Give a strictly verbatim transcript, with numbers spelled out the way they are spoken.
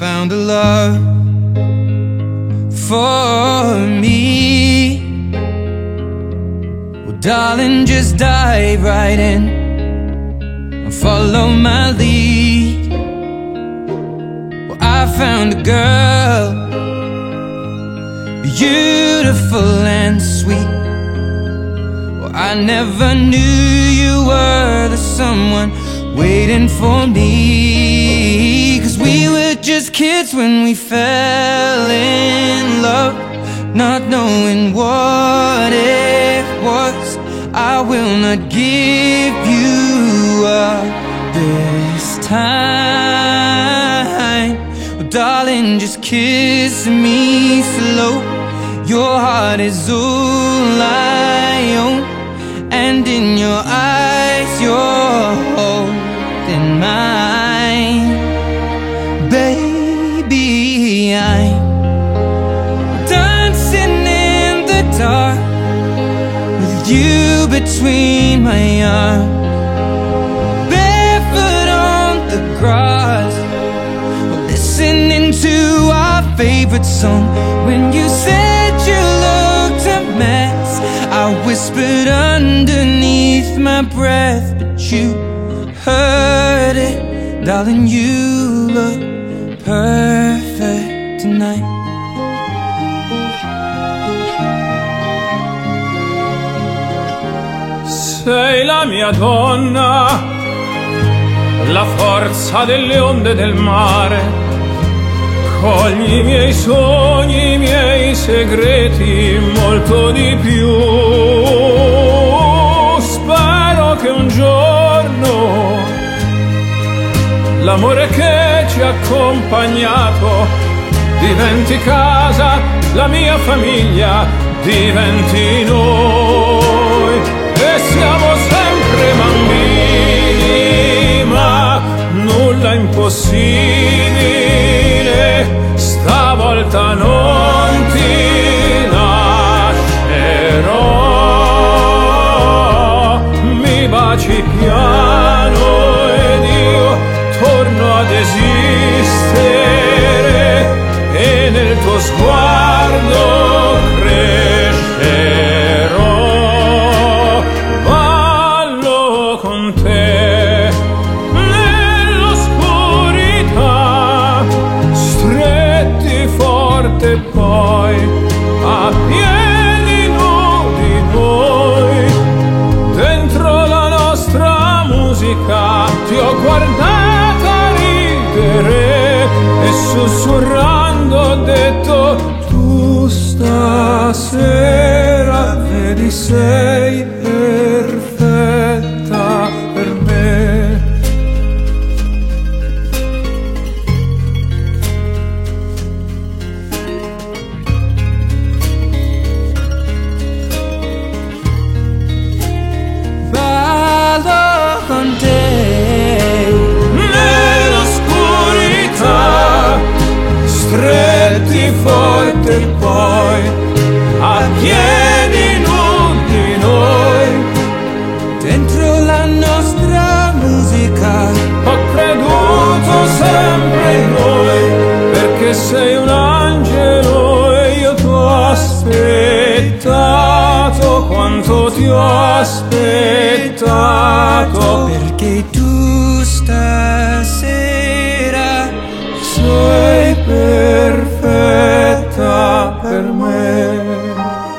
found a love for me. Well, darling, just dive right in and follow my lead. Well, I found a girl, beautiful and sweet. Well, I never knew you were the someone waiting for me. Cause we were just kids when we fell in love, not knowing what it was. I will not give you up this time. Oh, darling, just kiss me slow. Your heart is all I own, and in your eyes you're holding mine. Baby, I'm dancing in the dark with you between my arms, barefoot on the grass, listening to our favorite song. When you said you looked a mess, I whispered underneath my breath, but you heard it. Darling, you look perfect tonight. Sei la mia donna, la forza delle onde del mare. Cogli i miei sogni, i miei segreti, molto di più. Spero che un giorno l'amore che ci ha accompagnato diventi casa, la mia famiglia diventi noi. E siamo sempre bambini, ma nulla impossibile. Stavolta non ti lascerò. Mi baci piano ed io torno ad esistere, e nel tuo sguardo crescerò. Ballo con te nell'oscurità, stretti forte poi a piedi nudi noi. Dentro la nostra musica ti ho guardata ridere e sussurrando ho detto: tu stasera vedi sei perfetta per me. Ballo con te Nell'oscurità, stretti forte poi a piedi nudi noi. dentro la nostra musica. Ho creduto sempre in noi, perché sei un angelo e io ti ho aspettato quanto ti ho aspettato. Perché tu stasera Sei perfetta per me.